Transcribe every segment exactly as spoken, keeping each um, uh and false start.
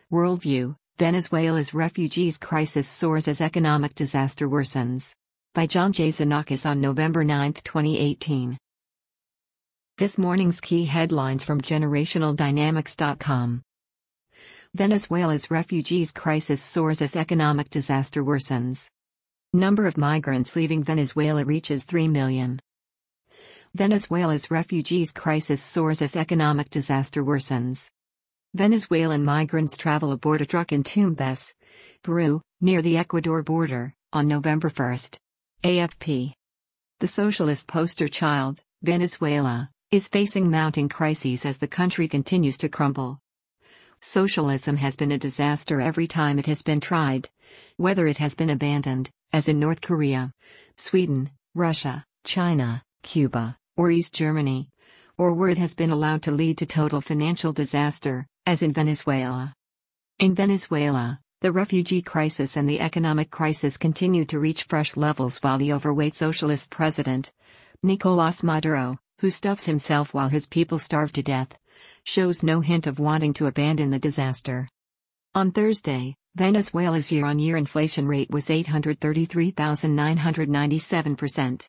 Worldview: Venezuela's refugees crisis soars as economic disaster worsens. By John J. Xenakis on November ninth, twenty eighteen. This morning's key headlines from generational dynamics dot com. Venezuela's refugees crisis soars as economic disaster worsens. Number of migrants leaving Venezuela reaches three million. Venezuela's refugees crisis soars as economic disaster worsens. Venezuelan migrants travel aboard a truck in Tumbes, Peru, near the Ecuador border, on November first. A F P. The socialist poster child, Venezuela, is facing mounting crises as the country continues to crumble. Socialism has been a disaster every time it has been tried, whether it has been abandoned, as in North Korea, Sweden, Russia, China, Cuba, or East Germany, or where it has been allowed to lead to total financial disaster, as in Venezuela. In Venezuela, the refugee crisis and the economic crisis continue to reach fresh levels while the overweight socialist president, Nicolás Maduro, who stuffs himself while his people starve to death, shows no hint of wanting to abandon the disaster. On Thursday, Venezuela's year-on-year inflation rate was eight hundred thirty-three thousand nine hundred ninety-seven percent.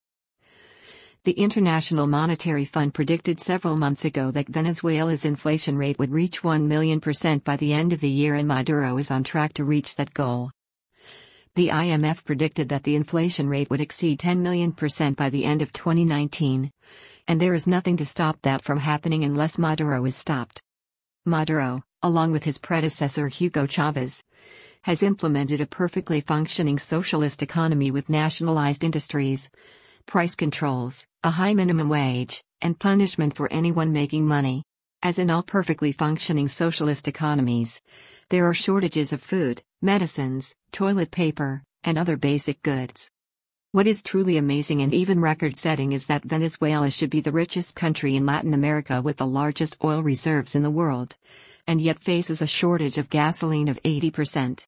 The International Monetary Fund predicted several months ago that Venezuela's inflation rate would reach one million percent by the end of the year, and Maduro is on track to reach that goal. The I M F predicted that the inflation rate would exceed ten million percent by the end of twenty nineteen, and there is nothing to stop that from happening unless Maduro is stopped. Maduro, along with his predecessor Hugo Chavez, has implemented a perfectly functioning socialist economy with nationalized industries, price controls, a high minimum wage, and punishment for anyone making money. As in all perfectly functioning socialist economies, there are shortages of food, medicines, toilet paper, and other basic goods. What is truly amazing and even record-setting is that Venezuela should be the richest country in Latin America with the largest oil reserves in the world, and yet faces a shortage of gasoline of eighty percent.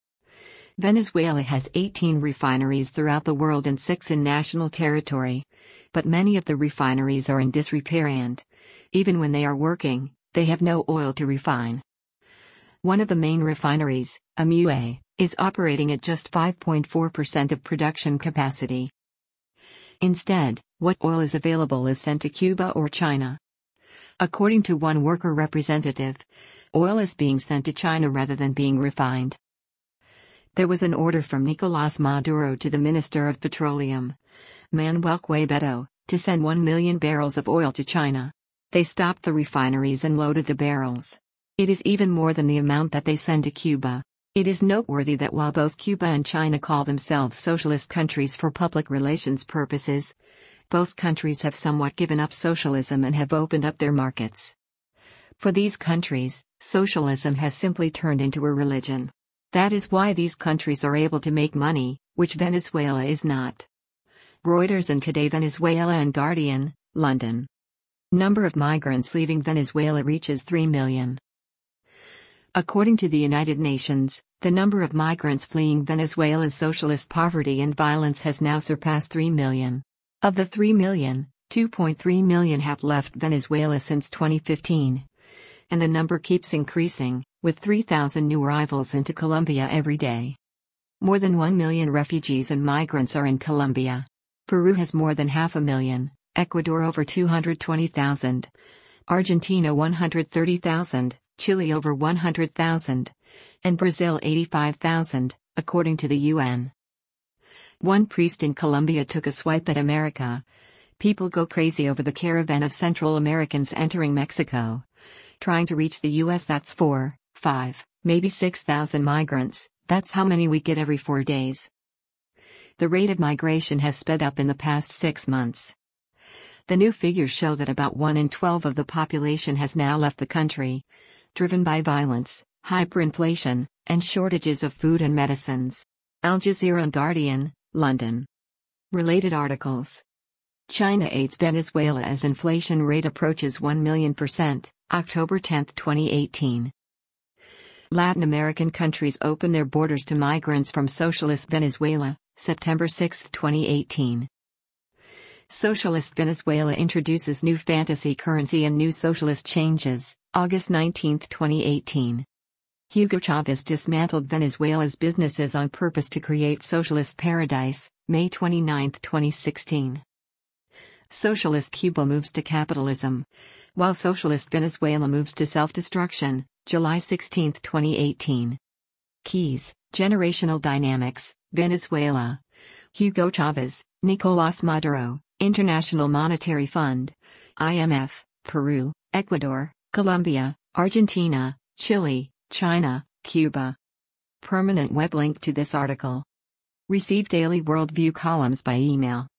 Venezuela has eighteen refineries throughout the world and six in national territory, but many of the refineries are in disrepair and, even when they are working, they have no oil to refine. One of the main refineries, Amue, is operating at just five point four percent of production capacity. Instead, what oil is available is sent to Cuba or China. According to one worker representative, oil is being sent to China rather than being refined. There was an order from Nicolás Maduro to the Minister of Petroleum, Manuel Cuebeto, to send one million barrels of oil to China. They stopped the refineries and loaded the barrels. It is even more than the amount that they send to Cuba. It is noteworthy that while both Cuba and China call themselves socialist countries for public relations purposes, both countries have somewhat given up socialism and have opened up their markets. For these countries, socialism has simply turned into a religion. That is why these countries are able to make money, which Venezuela is not. Reuters and Today Venezuela and Guardian, London. Number of migrants leaving Venezuela reaches three million. According to the United Nations, the number of migrants fleeing Venezuela's socialist poverty and violence has now surpassed three million. Of the three million, two point three million have left Venezuela since twenty fifteen. And the number keeps increasing, with three thousand new arrivals into Colombia every day. More than one million refugees and migrants are in Colombia. Peru has more than half a million, Ecuador over two hundred twenty thousand, Argentina one hundred thirty thousand, Chile over one hundred thousand, and Brazil eighty-five thousand, according to the U N. One priest in Colombia took a swipe at America. People go crazy over the caravan of Central Americans entering Mexico, trying to reach the U S. That's four, five, maybe six thousand migrants. That's how many we get every four days. The rate of migration has sped up in the past six months. The new figures show that about one in twelve of the population has now left the country, driven by violence, hyperinflation, and shortages of food and medicines. Al Jazeera and Guardian, London. Related articles. China aids Venezuela as inflation rate approaches one million percent, October tenth, twenty eighteen. Latin American countries open their borders to migrants from socialist Venezuela, September sixth, twenty eighteen. Socialist Venezuela introduces new fantasy currency and new socialist changes, August nineteenth, twenty eighteen. Hugo Chavez dismantled Venezuela's businesses on purpose to create socialist paradise, May twenty-ninth, twenty sixteen. Socialist Cuba moves to capitalism, while socialist Venezuela moves to self-destruction, July sixteenth, twenty eighteen. Keys, Generational Dynamics, Venezuela. Hugo Chavez, Nicolás Maduro, International Monetary Fund, I M F, Peru, Ecuador, Colombia, Argentina, Chile, China, Cuba. Permanent web link to this article. Receive daily worldview columns by email.